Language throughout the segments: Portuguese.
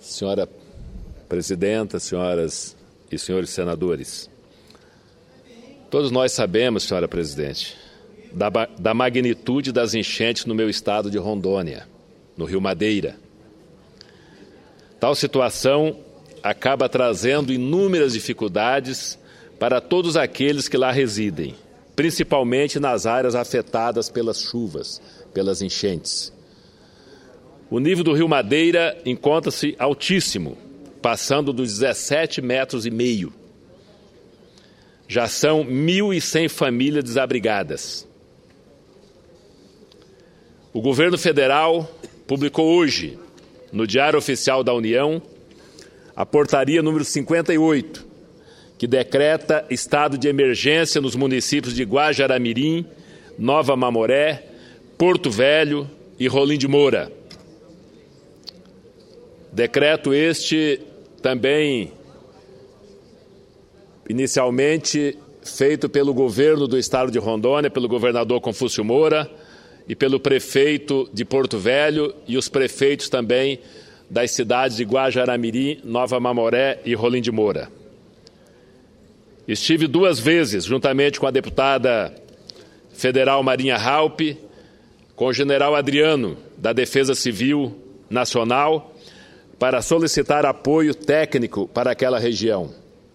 Senhora Presidenta, senhoras e senhores senadores, todos nós sabemos, senhora Presidente, da magnitude das enchentes no meu estado de Rondônia, no Rio Madeira. Tal situação acaba trazendo inúmeras dificuldades para todos aqueles que lá residem, principalmente nas áreas afetadas pelas chuvas, pelas enchentes. O nível do Rio Madeira encontra-se altíssimo, passando dos 17,5 metros. Já são 1.100 famílias desabrigadas. O governo federal publicou hoje, no Diário Oficial da União, a portaria número 58, que decreta estado de emergência nos municípios de Guajará-Mirim, Nova Mamoré, Porto Velho e Rolim de Moura. Decreto este também, inicialmente, feito pelo governo do estado de Rondônia, pelo governador Confúcio Moura e pelo prefeito de Porto Velho e os prefeitos também das cidades de Guajará-Mirim, Nova Mamoré e Rolim de Moura. Estive 2 vezes, juntamente com a deputada federal Marinha Halpe, com o general Adriano, da Defesa Civil Nacional, para solicitar apoio técnico para aquela região.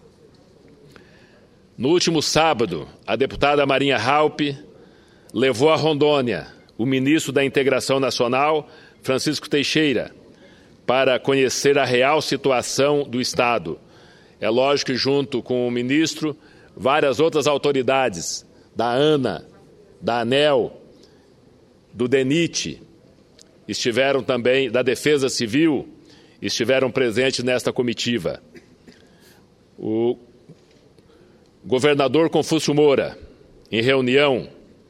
No último sábado, a deputada Marinha Halpe levou a Rondônia o ministro da Integração Nacional, Francisco Teixeira, para conhecer a real situação do Estado. É lógico que, junto com o ministro, várias outras autoridades, da ANA, da ANEEL, do DENIT, estiveram também, da Defesa Civil, estiveram presentes nesta comitiva. O governador Confúcio Moura, em reunião,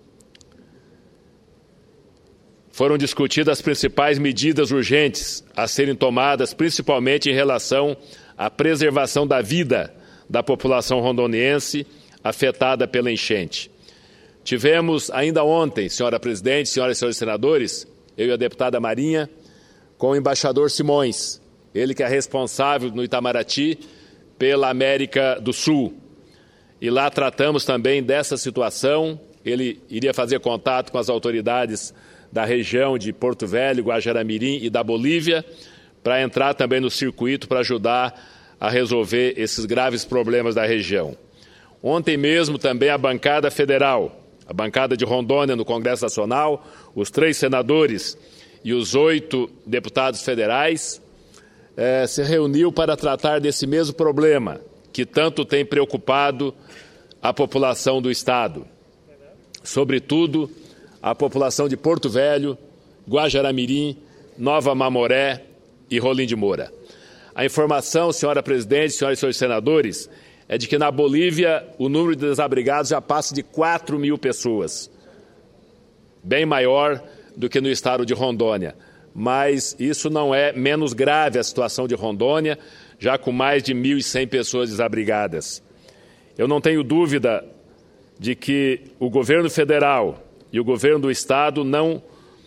foram discutidas as principais medidas urgentes a serem tomadas, principalmente em relação à preservação da vida da população rondoniense afetada pela enchente. Tivemos ainda ontem, senhora Presidente, senhoras e senhores senadores, eu e a deputada Marinha, com o embaixador Simões, ele que é responsável no Itamaraty pela América do Sul. E lá tratamos também dessa situação. Ele iria fazer contato com as autoridades da região de Porto Velho, Guajará-Mirim e da Bolívia, para entrar também no circuito para ajudar a resolver esses graves problemas da região. Ontem mesmo também a bancada federal, a bancada de Rondônia no Congresso Nacional, os 3 senadores e os 8 deputados federais, se reuniu para tratar desse mesmo problema que tanto tem preocupado a população do Estado, sobretudo a população de Porto Velho, Guajará-Mirim, Nova Mamoré e Rolim de Moura. A informação, senhora Presidente, senhoras e senhores senadores, é de que na Bolívia o número de desabrigados já passa de 4.000 pessoas, bem maior do que no estado de Rondônia. Mas isso não é menos grave a situação de Rondônia, já com mais de 1.100 pessoas desabrigadas. Eu não tenho dúvida de que o governo federal e o governo do estado não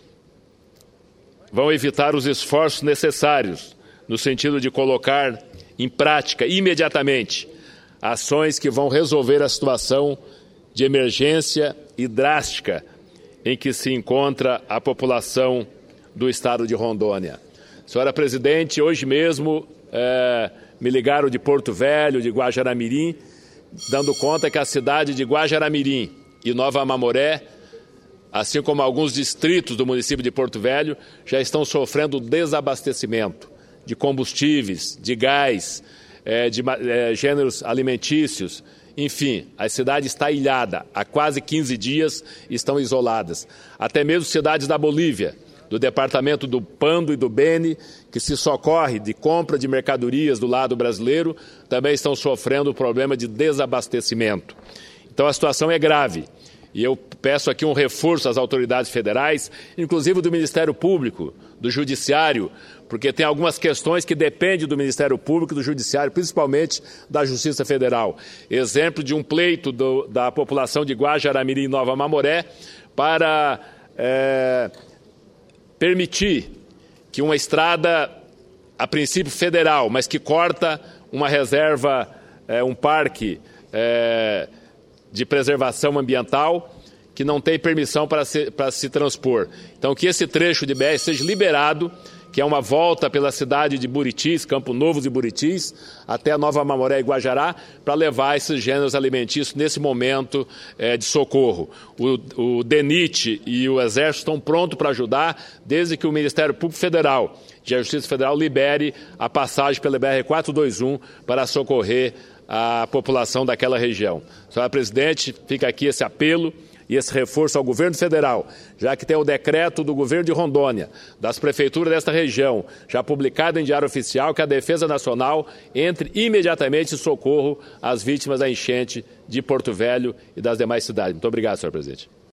vão evitar os esforços necessários no sentido de colocar em prática imediatamente ações que vão resolver a situação de emergência e drástica em que se encontra a população do estado de Rondônia. Senhora Presidente, hoje mesmo me ligaram de Porto Velho, de Guajará-Mirim, dando conta que a cidade de Guajará-Mirim e Nova Mamoré, assim como alguns distritos do município de Porto Velho, já estão sofrendo desabastecimento de combustíveis, de gás, de gêneros alimentícios. Enfim, a cidade está ilhada, há quase 15 dias estão isoladas. Até mesmo cidades da Bolívia, do departamento do Pando e do Beni, que se socorre de compra de mercadorias do lado brasileiro, também estão sofrendo o problema de desabastecimento. Então a situação é grave. E eu peço aqui um reforço às autoridades federais, inclusive do Ministério Público, do Judiciário, porque tem algumas questões que dependem do Ministério Público e do Judiciário, principalmente da Justiça Federal. Exemplo de um pleito da população de Guajará-Mirim e Nova Mamoré para permitir que uma estrada a princípio federal, mas que corta uma reserva, um parque de preservação ambiental que não tem permissão para se transpor. Então, que esse trecho de BR seja liberado, que é uma volta pela cidade de Buritis, Campo Novo e Buritis, até a Nova Mamoré e Guajará, para levar esses gêneros alimentícios nesse momento de socorro. O DENIT e o Exército estão prontos para ajudar, desde que o Ministério Público Federal e a Justiça Federal libere a passagem pela BR-421 para socorrer a população daquela região. Senhora Presidente, fica aqui esse apelo e esse reforço ao governo federal, já que tem o decreto do governo de Rondônia, das prefeituras desta região, já publicado em Diário Oficial, que a Defesa Nacional entre imediatamente em socorro às vítimas da enchente de Porto Velho e das demais cidades. Muito obrigado, senhor presidente.